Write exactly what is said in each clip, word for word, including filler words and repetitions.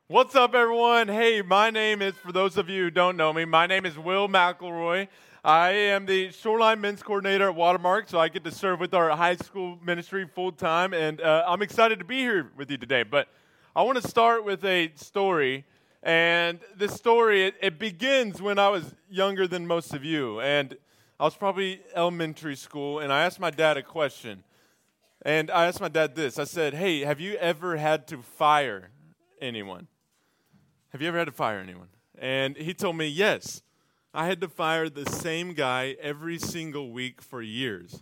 What's up, everyone? Hey, my name is, for those of you who don't know me, my name is Will McElroy. I am the Shoreline Men's Coordinator at Watermark, so I get to serve with our high school ministry full-time, and uh, I'm excited to be here with you today. But I want to start with a story, and this story, it, it begins when I was younger than most of you, and I was probably elementary school, and I asked my dad a question, and I asked my dad this. I said, hey, have you ever had to fire anyone? Have you ever had to fire anyone? And he told me, yes. I had to fire the same guy every single week for years.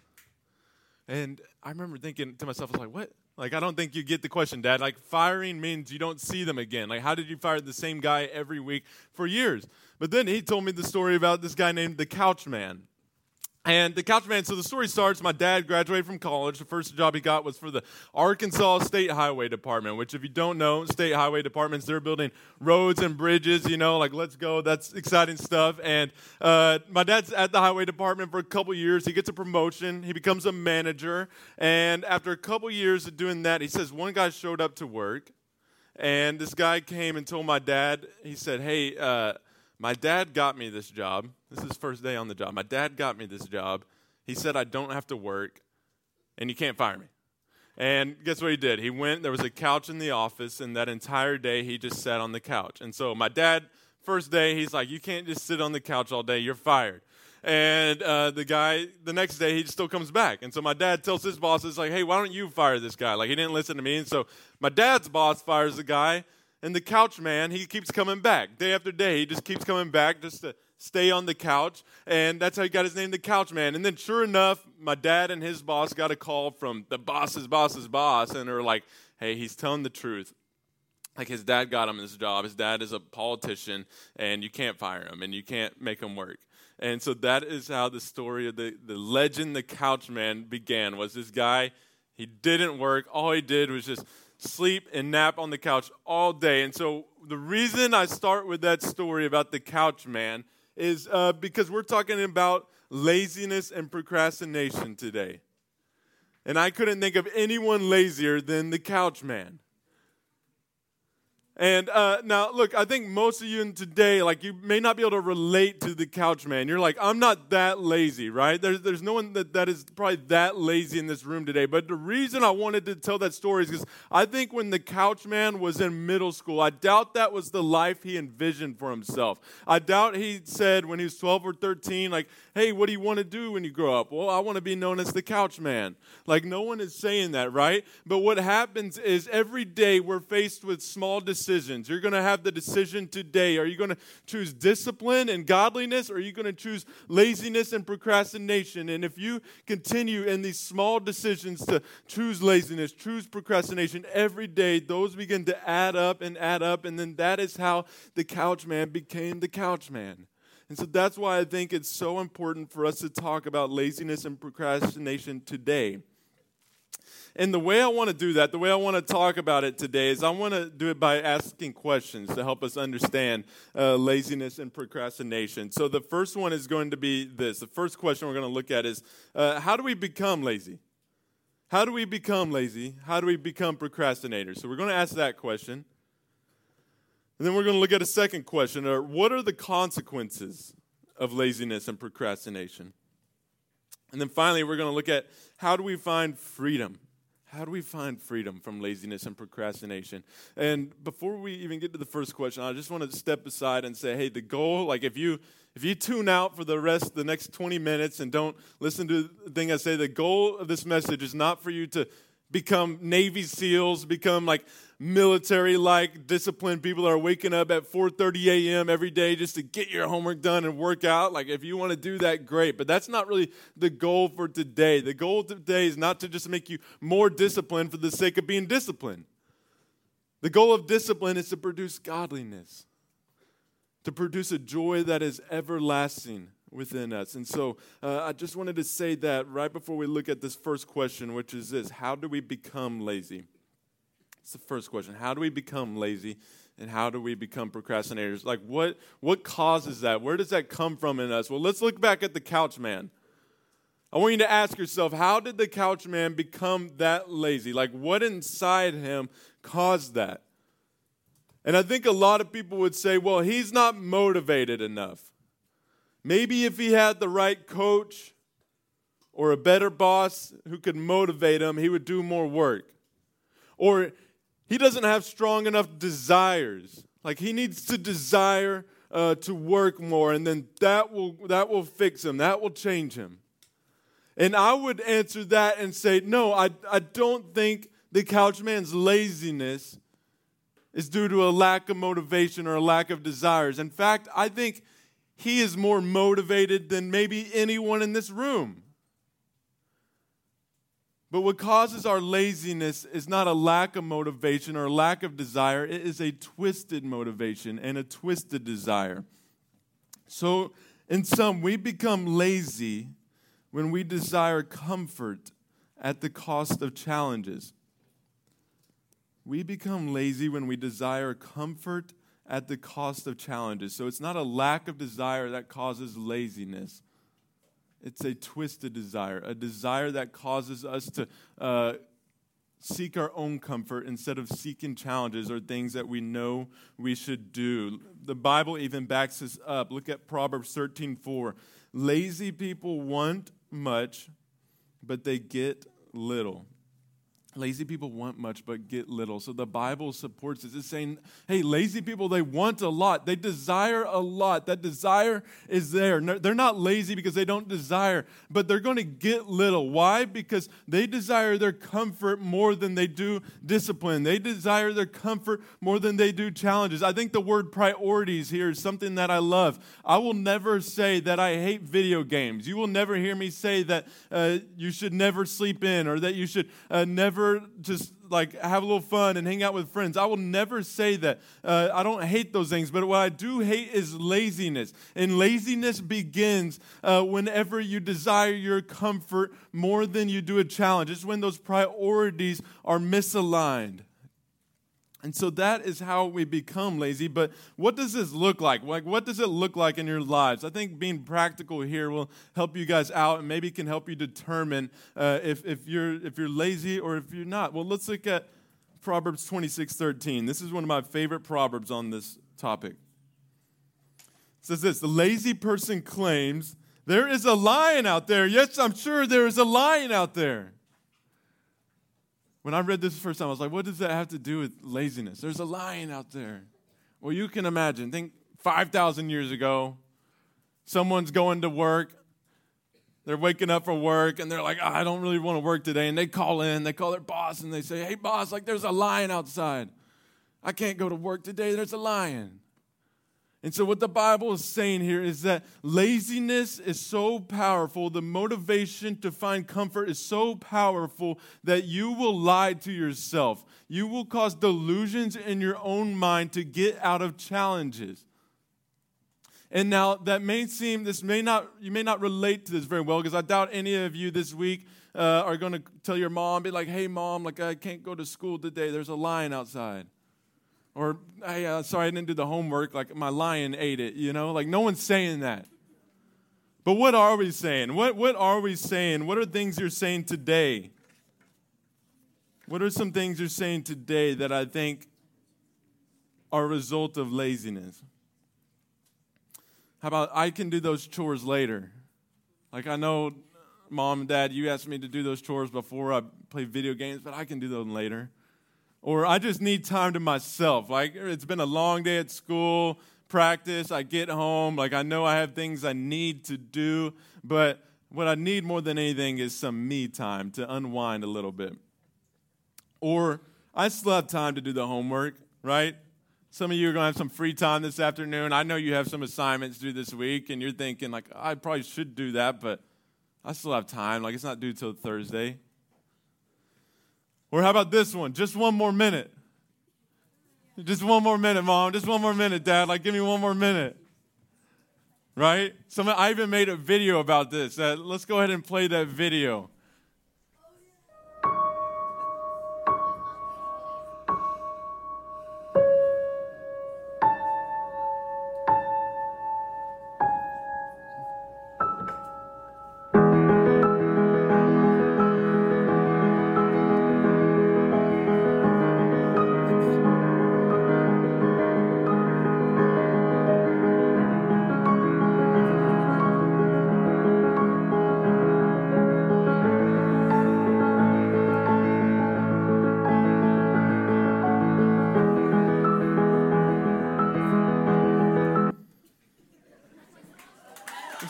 And I remember thinking to myself, I was like, what? Like, I don't think you get the question, Dad. Like, firing means you don't see them again. Like, how did you fire the same guy every week for years? But then he told me the story about this guy named the Couch Man. And the Couch Man, so the story starts, my dad graduated from college. The first job he got was for the Arkansas State Highway Department, which if you don't know, state highway departments, they're building roads and bridges, you know, like let's go. That's exciting stuff. And uh, my dad's at the highway department for a couple years. He gets a promotion. He becomes a manager. And after a couple years of doing that, he says one guy showed up to work. And this guy came and told my dad, he said, hey, uh, my dad got me this job. This is his first day on the job. My dad got me this job. He said I don't have to work, and you can't fire me. And guess what he did? He went, there was a couch in the office, and that entire day he just sat on the couch. And so my dad, first day, he's like, you can't just sit on the couch all day. You're fired. And uh, the guy, the next day, he still comes back. And so my dad tells his boss, it's like, hey, why don't you fire this guy? Like, he didn't listen to me. And so my dad's boss fires the guy. And the Couch Man, he keeps coming back. Day after day, he just keeps coming back just to stay on the couch. And that's how he got his name, the Couch Man. And then sure enough, my dad and his boss got a call from the boss's boss's boss. And they're like, hey, he's telling the truth. Like his dad got him this job. His dad is a politician, and you can't fire him, and you can't make him work. And so that is how the story of the, the legend, the Couch Man, began, was this guy, he didn't work. All he did was just sleep and nap on the couch all day. And so the reason I start with that story about the Couch Man is uh, because we're talking about laziness and procrastination today. And I couldn't think of anyone lazier than the Couch Man. And uh, now, look, I think most of you in today, like, you may not be able to relate to the Couch Man. You're like, I'm not that lazy, right? There's, there's no one that, that is probably that lazy in this room today. But the reason I wanted to tell that story is because I think when the Couch Man was in middle school, I doubt that was the life he envisioned for himself. I doubt he said when he was twelve or thirteen, like, hey, what do you want to do when you grow up? Well, I want to be known as the Couch Man. Like, no one is saying that, right? But what happens is every day we're faced with small decisions. Decisions. You're going to have the decision today. Are you going to choose discipline and godliness, or are you going to choose laziness and procrastination? And if you continue in these small decisions to choose laziness, choose procrastination every day, those begin to add up and add up, and then that is how the Couch Man became the Couch Man. And so that's why I think it's so important for us to talk about laziness and procrastination today. And the way I want to do that, the way I want to talk about it today is I want to do it by asking questions to help us understand uh, laziness and procrastination. So the first one is going to be this. The first question we're going to look at is, uh, how do we become lazy? How do we become lazy? How do we become procrastinators? So we're going to ask that question. And then we're going to look at a second question, or what are the consequences of laziness and procrastination? And then finally, we're going to look at how do we find freedom? How do we find freedom from laziness and procrastination? And before we even get to the first question, I just want to step aside and say, hey, the goal, like if you if you tune out for the rest of the next twenty minutes and don't listen to the thing I say, the goal of this message is not for you to become Navy SEALs, become like military-like disciplined people that are waking up at four thirty a.m. every day just to get your homework done and work out. Like, if you want to do that, great. But that's not really the goal for today. The goal today is not to just make you more disciplined for the sake of being disciplined. The goal of discipline is to produce godliness, to produce a joy that is everlasting within us. And so uh, I just wanted to say that right before we look at this first question, which is this: how do we become lazy? It's the first question. How do we become lazy, and how do we become procrastinators? Like, what what causes that? Where does that come from in us? Well, let's look back at the Couch Man. I want you to ask yourself, how did the Couch Man become that lazy? Like, what inside him caused that? And I think a lot of people would say, well, he's not motivated enough. Maybe if he had the right coach or a better boss who could motivate him, he would do more work. Or he doesn't have strong enough desires. Like he needs to desire uh, to work more, and then that will that will fix him. That will change him. And I would answer that and say, no, I, I don't think the couch man's laziness is due to a lack of motivation or a lack of desires. In fact, I think he is more motivated than maybe anyone in this room. But what causes our laziness is not a lack of motivation or a lack of desire. It is a twisted motivation and a twisted desire. So, in sum, we become lazy when we desire comfort at the cost of challenges. We become lazy when we desire comfort at the cost of challenges. So it's not a lack of desire that causes laziness. It's a twisted desire, a desire that causes us to uh, seek our own comfort instead of seeking challenges or things that we know we should do. The Bible even backs this up. Look at Proverbs thirteen four. Lazy people want much, but they get little. Lazy people want much but get little. So the Bible supports this. It's saying, hey, lazy people, they want a lot. They desire a lot. That desire is there. No, they're not lazy because they don't desire, but they're going to get little. Why? Because they desire their comfort more than they do discipline. They desire their comfort more than they do challenges. I think the word priorities here is something that I love. I will never say that I hate video games. You will never hear me say that uh, you should never sleep in or that you should uh, never just like have a little fun and hang out with friends. I will never say that. Uh, I don't hate those things, but what I do hate is laziness. And laziness begins uh, whenever you desire your comfort more than you do a challenge. It's when those priorities are misaligned. And so that is how we become lazy. But what does this look like? Like, what does it look like in your lives? I think being practical here will help you guys out and maybe can help you determine uh, if, if you're if you're lazy or if you're not. Well, let's look at Proverbs twenty-six thirteen. This is one of my favorite proverbs on this topic. It says this: the lazy person claims, there is a lion out there. Yes, I'm sure there is a lion out there. When I read this the first time, I was like, what does that have to do with laziness? There's a lion out there. Well, you can imagine. Think five thousand years ago, someone's going to work. They're waking up for work, and they're like, oh, I don't really want to work today. And they call in. They call their boss, and they say, hey, boss, like there's a lion outside. I can't go to work today. There's a lion. And so what the Bible is saying here is that laziness is so powerful, the motivation to find comfort is so powerful that you will lie to yourself. You will cause delusions in your own mind to get out of challenges. And now that may seem, this may not, you may not relate to this very well because I doubt any of you this week uh, are going to tell your mom, be like, hey mom, like I can't go to school today. There's a lion outside. Or, hey, uh, sorry, I didn't do the homework, like my lion ate it, you know? Like, no one's saying that. But what are we saying? What, what are we saying? What are things you're saying today? What are some things you're saying today that I think are a result of laziness? How about, I can do those chores later? Like, I know, Mom and Dad, you asked me to do those chores before I play video games, but I can do them later. Or I just need time to myself. Like, it's been a long day at school, practice, I get home. Like, I know I have things I need to do. But what I need more than anything is some me time to unwind a little bit. Or I still have time to do the homework, right? Some of you are going to have some free time this afternoon. I know you have some assignments due this week, and you're thinking, like, I probably should do that, but I still have time. Like, it's not due till Thursday. Or how about this one? Just one more minute. Just one more minute, Mom. Just one more minute, Dad. Like, give me one more minute. Right? Some, I even made a video about this. Uh, let's go ahead and play that video.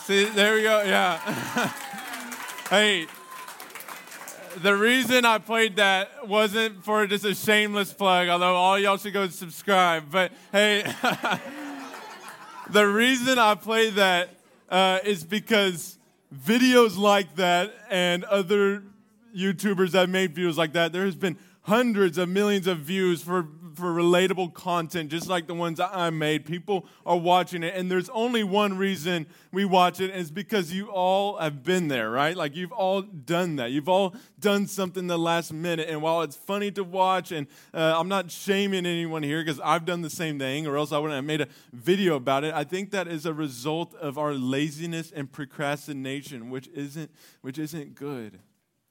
See, there we go, yeah. Hey, the reason I played that wasn't for just a shameless plug, although all y'all should go subscribe. But hey, the reason I played that uh, is because videos like that and other YouTubers that made videos like that, there has been hundreds of millions of views for, for relatable content, just like the ones I made. People are watching it, and there's only one reason we watch it, and it's because you all have been there, right? Like, you've all done that. You've all done something the last minute, and while it's funny to watch, and uh, I'm not shaming anyone here because I've done the same thing, or else I wouldn't have made a video about it. I think that is a result of our laziness and procrastination, which isn't, which isn't good.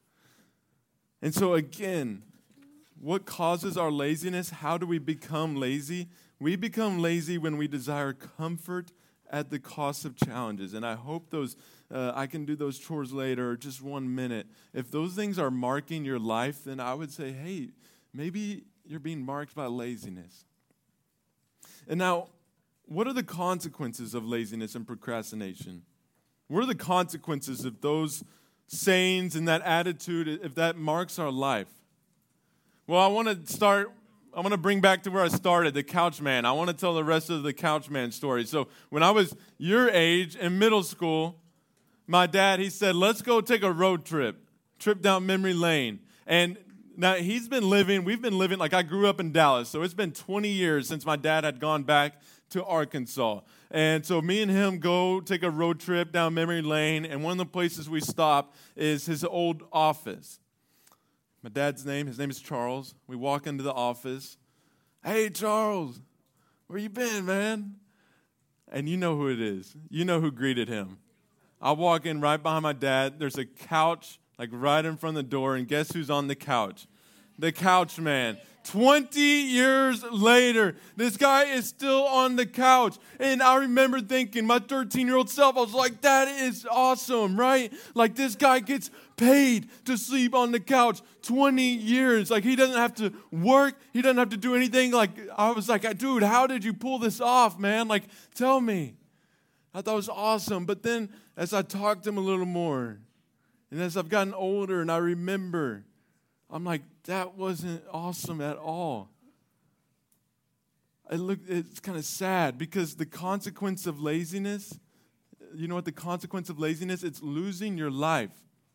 And so again, what causes our laziness? How do we become lazy? We become lazy when we desire comfort at the cost of challenges. And I hope those uh, I can do those chores later, or just one minute. If those things are marking your life, then I would say, hey, maybe you're being marked by laziness. And now, what are the consequences of laziness and procrastination? What are the consequences of those sayings and that attitude if that marks our life? Well, I want to start, I want to bring back to where I started, the couch man. I want to tell the rest of the couch man story. So when I was your age in middle school, my dad, he said, let's go take a road trip, trip down memory lane. And now he's been living, we've been living, like I grew up in Dallas, so it's been twenty years since my dad had gone back to Arkansas. And so me and him go take a road trip down memory lane, and one of the places we stop is his old office. My dad's name, his name is Charles. We walk into the office. Hey, Charles, where you been, man? And you know who it is. You know who greeted him. I walk in right behind my dad. There's a couch, like right in front of the door, and guess who's on the couch? The couch man. twenty years later, this guy is still on the couch. And I remember thinking, my thirteen-year-old self, I was like, that is awesome, right? Like, this guy gets paid to sleep on the couch twenty years. Like, he doesn't have to work. He doesn't have to do anything. Like, I was like, dude, how did you pull this off, man? Like, tell me. I thought it was awesome. But then as I talked to him a little more, and as I've gotten older and I remember, I'm like, that wasn't awesome at all. It look, it's kind of sad because the consequence of laziness, you know what the consequence of laziness? It's losing your life.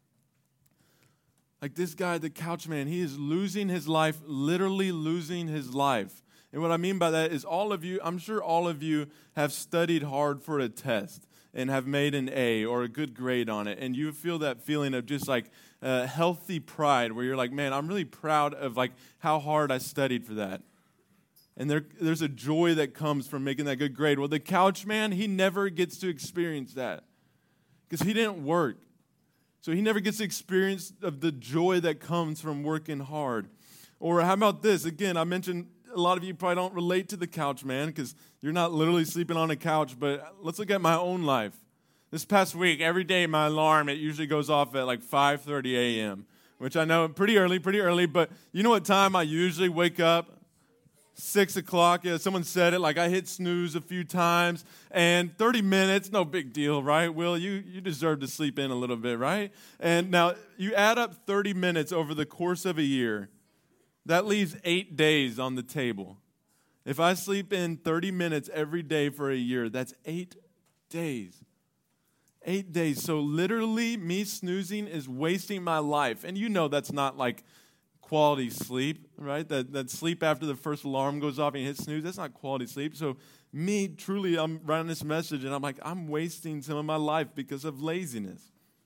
Like this guy, the couch man, he is losing his life, literally losing his life. And what I mean by that is all of you, I'm sure all of you have studied hard for a test and have made an A or a good grade on it. And you feel that feeling of just like uh, healthy pride where you're like, man, I'm really proud of like how hard I studied for that. And there, there's a joy that comes from making that good grade. Well, the couch man, he never gets to experience that because he didn't work. So he never gets to experience of the joy that comes from working hard. Or how about this? Again, I mentioned a lot of you probably don't relate to the couch man because you're not literally sleeping on a couch, but let's look at my own life. This past week, every day my alarm, it usually goes off at like five thirty a.m., which I know pretty early, pretty early, but you know what time I usually wake up? Six o'clock, yeah, someone said it, like I hit snooze a few times, and thirty minutes, no big deal, right? Will, you, you deserve to sleep in a little bit, right? And now you add up thirty minutes over the course of a year, that leaves eight days on the table. If I sleep in thirty minutes every day for a year, that's eight days. Eight days. So literally, me snoozing is wasting my life. And you know that's not like quality sleep, right? That that sleep after the first alarm goes off and you hit snooze, that's not quality sleep. So me, truly, I'm writing this message and I'm like, I'm wasting some of my life because of laziness.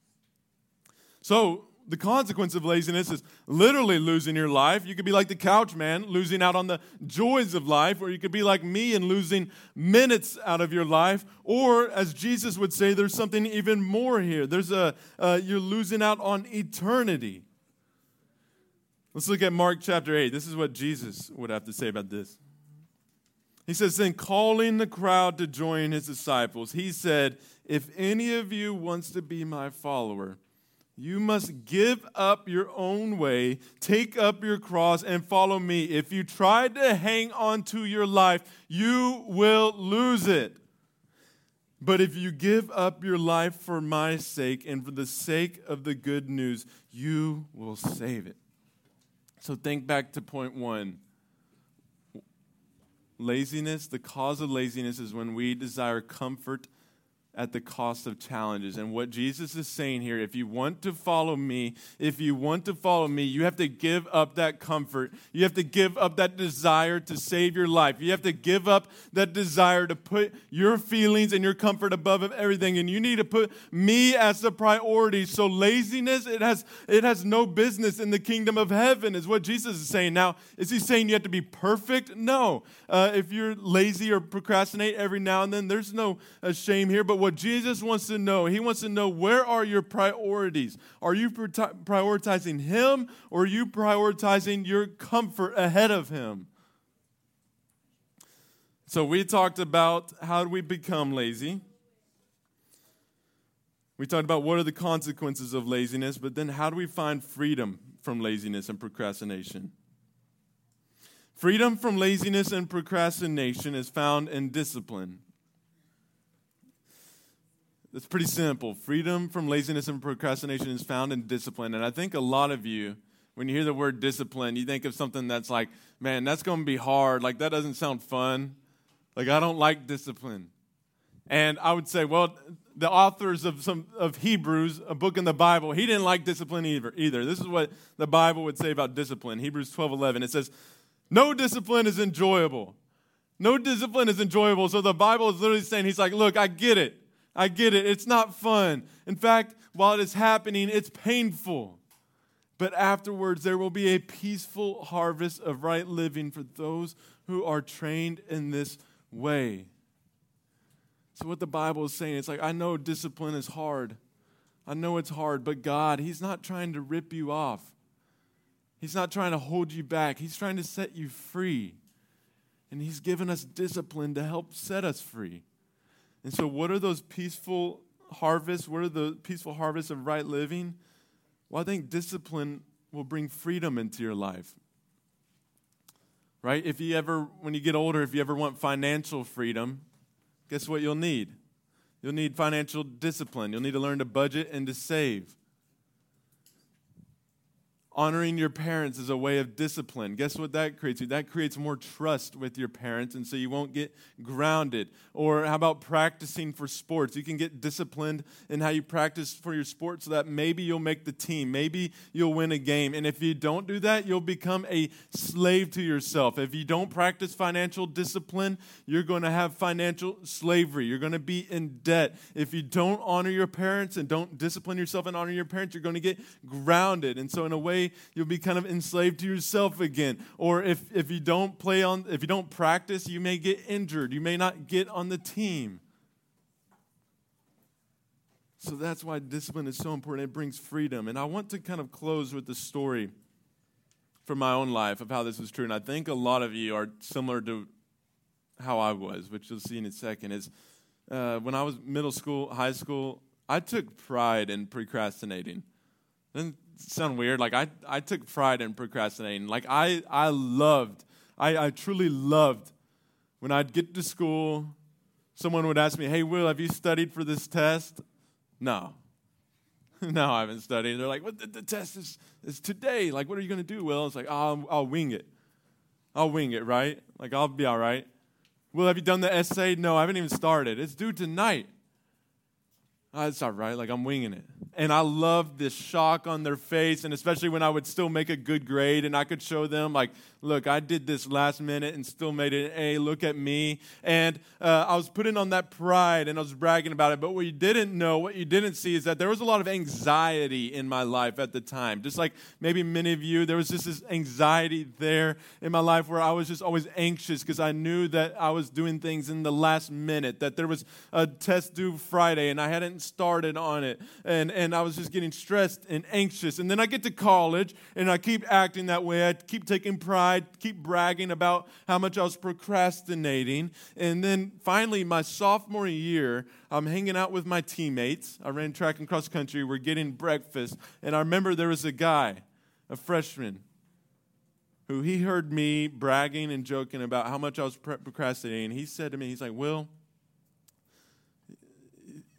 So the consequence of laziness is literally losing your life. You could be like the couch man, losing out on the joys of life, or you could be like me and losing minutes out of your life. Or, as Jesus would say, there's something even more here. There's a uh, you're losing out on eternity. Let's look at Mark chapter eight. This is what Jesus would have to say about this. He says, then calling the crowd to join his disciples, he said, if any of you wants to be my follower, you must give up your own way, take up your cross, and follow me. If you try to hang on to your life, you will lose it. But if you give up your life for my sake and for the sake of the good news, you will save it. So think back to point one. Laziness, the cause of laziness is when we desire comfort at the cost of challenges. And what Jesus is saying here, if you want to follow me, if you want to follow me, you have to give up that comfort. You have to give up that desire to save your life. You have to give up that desire to put your feelings and your comfort above everything. And you need to put me as the priority. So laziness, it has, it has no business in the kingdom of heaven, is what Jesus is saying. Now, is he saying you have to be perfect? No. Uh, if you're lazy or procrastinate every now and then, there's no uh, shame here. But what Jesus wants to know, he wants to know, where are your priorities? Are you prioritizing him, or are you prioritizing your comfort ahead of him? So we talked about how do we become lazy. We talked about what are the consequences of laziness, but then how do we find freedom from laziness and procrastination? Freedom from laziness and procrastination is found in discipline. It's pretty simple. Freedom from laziness and procrastination is found in discipline. And I think a lot of you, when you hear the word discipline, you think of something that's like, man, that's going to be hard. Like, that doesn't sound fun. Like, I don't like discipline. And I would say, well, the authors of some of Hebrews, a book in the Bible, he didn't like discipline either. either. This is what the Bible would say about discipline. Hebrews twelve eleven. It says, no discipline is enjoyable. No discipline is enjoyable. So the Bible is literally saying, he's like, look, I get it. I get it. It's not fun. In fact, while it is happening, it's painful. But afterwards, there will be a peaceful harvest of right living for those who are trained in this way. So what the Bible is saying, it's like, I know discipline is hard. I know it's hard, but God, he's not trying to rip you off. He's not trying to hold you back. He's trying to set you free. And he's given us discipline to help set us free. And so what are those peaceful harvests? What are the peaceful harvests of right living? Well, I think discipline will bring freedom into your life. Right? If you ever, when you get older, if you ever want financial freedom, guess what you'll need? You'll need financial discipline. You'll need to learn to budget and to save. Honoring your parents is a way of discipline. Guess what that creates? That creates more trust with your parents, and so you won't get grounded. Or how about practicing for sports? You can get disciplined in how you practice for your sport so that maybe you'll make the team. Maybe you'll win a game. And if you don't do that, you'll become a slave to yourself. If you don't practice financial discipline, you're going to have financial slavery. You're going to be in debt. If you don't honor your parents and don't discipline yourself and honor your parents, you're going to get grounded. And so in a way, you'll be kind of enslaved to yourself again. Or if, if you don't play on, if you don't practice, you may get injured. You may not get on the team. So that's why discipline is so important. It brings freedom. And I want to kind of close with the story from my own life of how this is true. And I think a lot of you are similar to how I was, which you'll see in a second. Is uh, when I was middle school, high school, I took pride in procrastinating. Doesn't sound weird? Like I, I took pride in procrastinating. Like I, I loved, I, I truly loved when I'd get to school, someone would ask me, hey, Will, have you studied for this test? No. No, I haven't studied. They're like, what the, the test is, is today. Like, what are you going to do, Will? It's like, oh, I'll, I'll wing it. I'll wing it, right? Like, I'll be all right. Will, have you done the essay? No, I haven't even started. It's due tonight. Oh, it's all right. Like, I'm winging it. And I loved this shock on their face, and especially when I would still make a good grade, and I could show them, like, look, I did this last minute and still made it an A. Look at me. And uh, I was putting on that pride, and I was bragging about it. But what you didn't know, what you didn't see is that there was a lot of anxiety in my life at the time. Just like maybe many of you, there was just this anxiety there in my life where I was just always anxious because I knew that I was doing things in the last minute, that there was a test due Friday, and I hadn't started on it. And, and I was just getting stressed and anxious. And then I get to college, and I keep acting that way. I keep taking pride, keep bragging about how much I was procrastinating. And then finally, my sophomore year, I'm hanging out with my teammates. I ran track and cross country. We're getting breakfast. And I remember there was a guy, a freshman, who he heard me bragging and joking about how much I was procrastinating. He said to me, he's like, Will,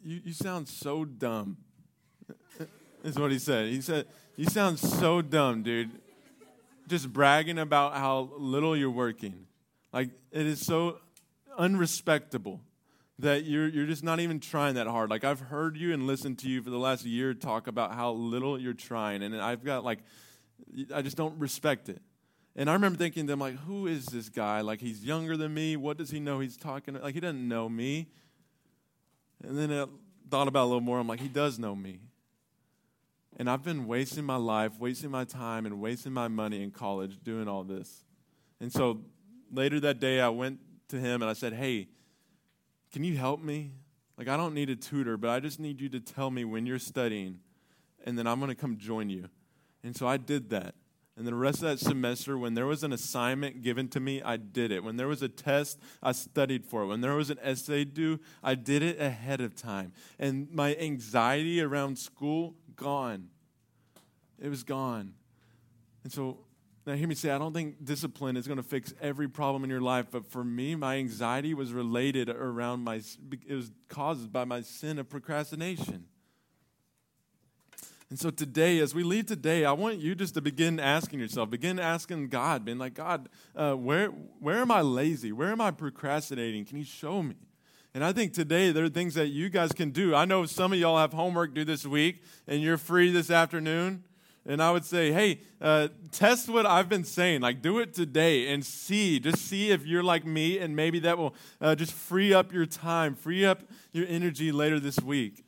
you, you sound so dumb, is what he said. He said, you sound so dumb, dude. Just bragging about how little you're working. Like, it is so unrespectable that you're you're just not even trying that hard. Like, I've heard you and listened to you for the last year talk about how little you're trying, and I've got, like, I just don't respect it. And I remember thinking to him, like, who is this guy? Like, he's younger than me. What does he know he's talking about? Like, he doesn't know me. And then I thought about it a little more. I'm like, he does know me. And I've been wasting my life, wasting my time, and wasting my money in college doing all this. And so later that day, I went to him and I said, hey, can you help me? Like, I don't need a tutor, but I just need you to tell me when you're studying, and then I'm going to come join you. And so I did that. And the rest of that semester, when there was an assignment given to me, I did it. When there was a test, I studied for it. When there was an essay due, I did it ahead of time. And my anxiety around school, gone. It was gone. And so now hear me say, I don't think discipline is going to fix every problem in your life, but for me, my anxiety was related around my, it was caused by my sin of procrastination. And so today, as we leave today, I want you just to begin asking yourself, begin asking God, being like, God, uh, where where am I lazy? Where am I procrastinating? Can you show me? And I think today there are things that you guys can do. I know some of y'all have homework due this week, and you're free this afternoon. And I would say, hey, uh, test what I've been saying. Like, do it today and see. Just see if you're like me, and maybe that will uh, just free up your time, free up your energy later this week.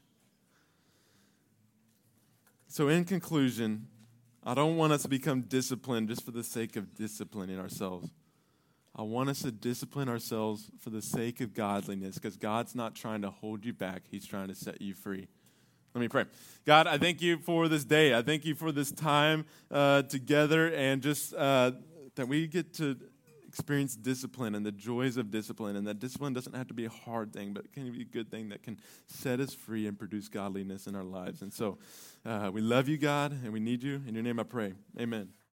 So in conclusion, I don't want us to become disciplined just for the sake of disciplining ourselves. I want us to discipline ourselves for the sake of godliness, because God's not trying to hold you back. He's trying to set you free. Let me pray. God, I thank you for this day. I thank you for this time uh, together, and just uh, that we get to experience discipline and the joys of discipline, and that discipline doesn't have to be a hard thing, but it can be a good thing that can set us free and produce godliness in our lives. And so uh, we love you, God, and we need you. In your name I pray. Amen.